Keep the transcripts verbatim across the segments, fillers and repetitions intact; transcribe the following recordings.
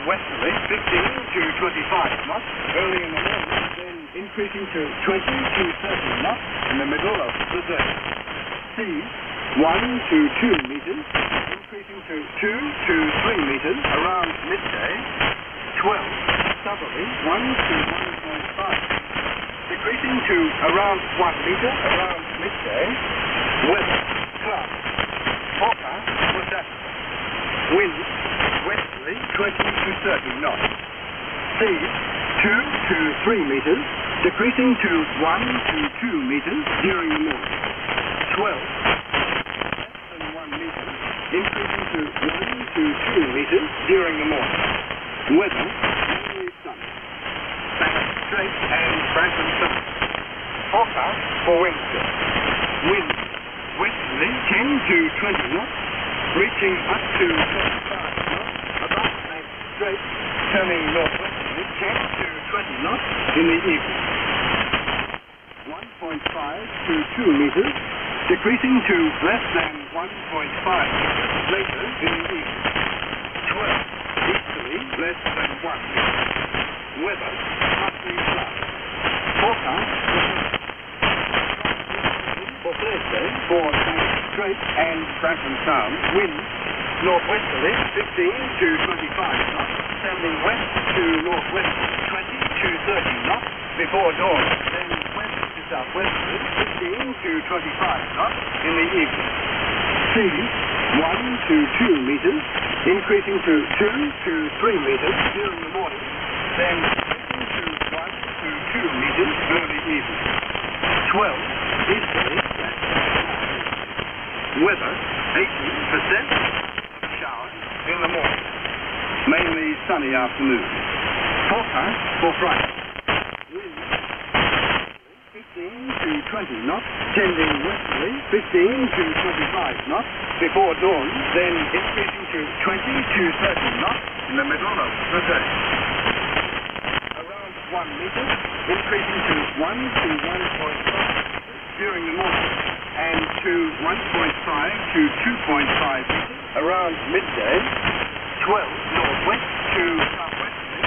northwesterly, fifteen to twenty-five knots. Early in the morning, then increasing to twenty to thirty knots in the middle of the day. Seas one to two meters, increasing to two to three meters around midday. twelve, southerly, one to one point five. Decreasing to around one meter around midday. Weather, cloudy. Forecast for Saturday. Wind, westerly, twenty to thirty knots. Seas, two to three meters, decreasing to one to two meters during the morning. twelve, less than one meter, increasing to one to two meters during the morning. Weather, mainly sunny. Bass Strait and Franklin Sound. Forecast for Wednesday. Wind, westerly, ten to twenty knots, reaching up to twenty-five knots above Bass Strait, turning northwesterly, ten to twenty knots in the evening. one point five to two meters, decreasing to less than one point five meters later in the evening. twelve, easterly, less than one meter. Weather, partly cloudy. Forecast for Thursday for Bass Strait and Franklin Sound. Wind, northwesterly, fifteen to twenty-five knots, sounding west to northwesterly, twenty to thirty knots before dawn, then west to southwesterly, fifteen to twenty-five knots in the evening. Seas, one to two meters, increasing to two to three meters during the morning, then increasing to one to two meters early evening. twelve, easterly, weather, eighty percent showers in the morning. Mainly sunny afternoon. Forecast for Friday. Wind, fifteen to twenty knots, tending westerly, fifteen to twenty-five knots before dawn, then increasing to twenty to thirty knots in the middle of the day. Around one meter, increasing to one to one point five during the morning, and to one point five to two point five meters around midday. twelve, northwest to southwesterly.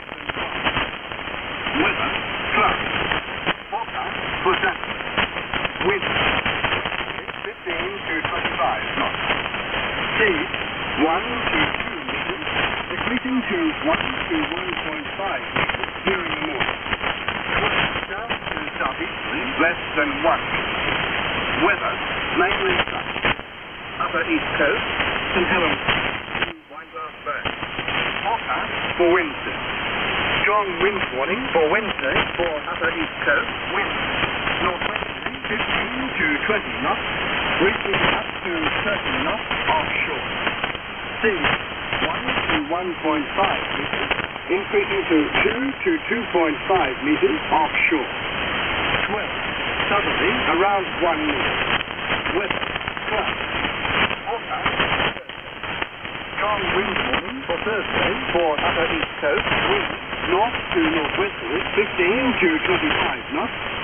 Weather, cloudy. Forecast for Saturday. Wind, fifteen to twenty-five knots. Seas, one to two meters, decreasing to one to one point five meters during the morning. twelve, south to southeasterly, less than one meter. Weather, mainly sunny. Upper East Coast, Saint Helens to Wineglass Bay. Forecast for Wednesday. Strong wind warning for Wednesday for Upper East Coast. Wind, northwesterly, fifteen to twenty knots, reaching up to thirty knots offshore. Seas, one to one point five meters, increasing to two to two point five meters offshore. twelve, southerly, around one meter. Weather, cloudy. Forecast. Strong wind warning for Thursday for Upper East Coast. Wind, north to northwesterly, fifteen to twenty-five knots,